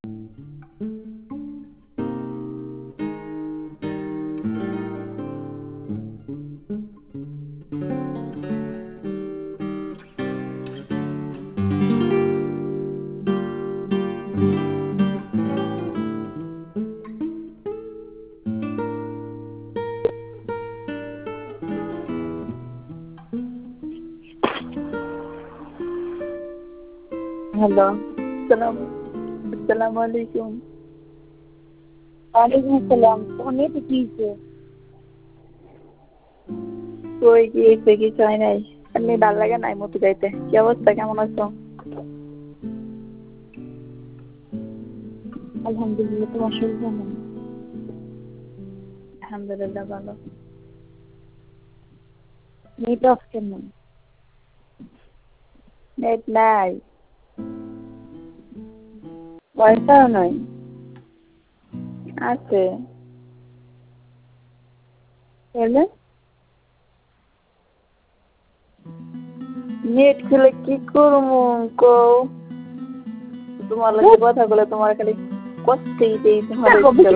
Hello, আসসালামু আলাইকুম। ওয়ালাইকুম আসসালাম। তোমার মেয়েটা কি হয়েছে? কই কি হয়েছে? কিছু হয় নাই, এমনি ভালো লাগে নাই মতো যাইতে। কি অবস্থা, কেমন আছো? আলহামদুলিল্লাহ, তোমার শরীর কেমন? আলহামদুলিল্লাহ ভালো। মেয়েটা অফ কেমন? নেট নাই, ওয়াইফাই নাই? আছে তাহলে নেট খুলে কি করবো কও? তোমার লগে কথা বলে তোমার খালি কষ্টেই দেই। তোমার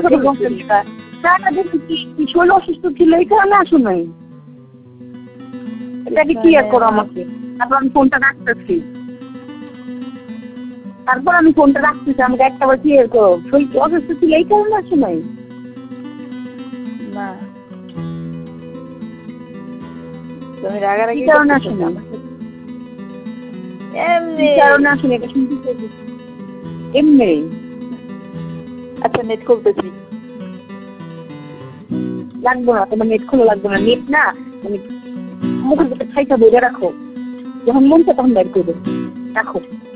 শরীর অসুস্থ ছিল এই কারণে আসো নাই। এটাকে কি আর করো আমাকে? তারপর আমি ফোনটা রাখতেছি, আমাকে একটা বার ক্লিয়ার করো। শরীর অসুস্থ ছিল এই কারণে আসো নাই? না, তুমি রাগারাগি কারণে আসো না? এমনি কারণে আসো না, এটা শুনতে চাইছি। এমনি আচ্ছা, নেট খুলতেছি। লাগবো না, তোমার নেট খোলা লাগবে না। নেট না, মানে মুখের ভিতরে ছাইটা বইরে রাখো, যখন মন চায় তখন বের করবে। রাখো।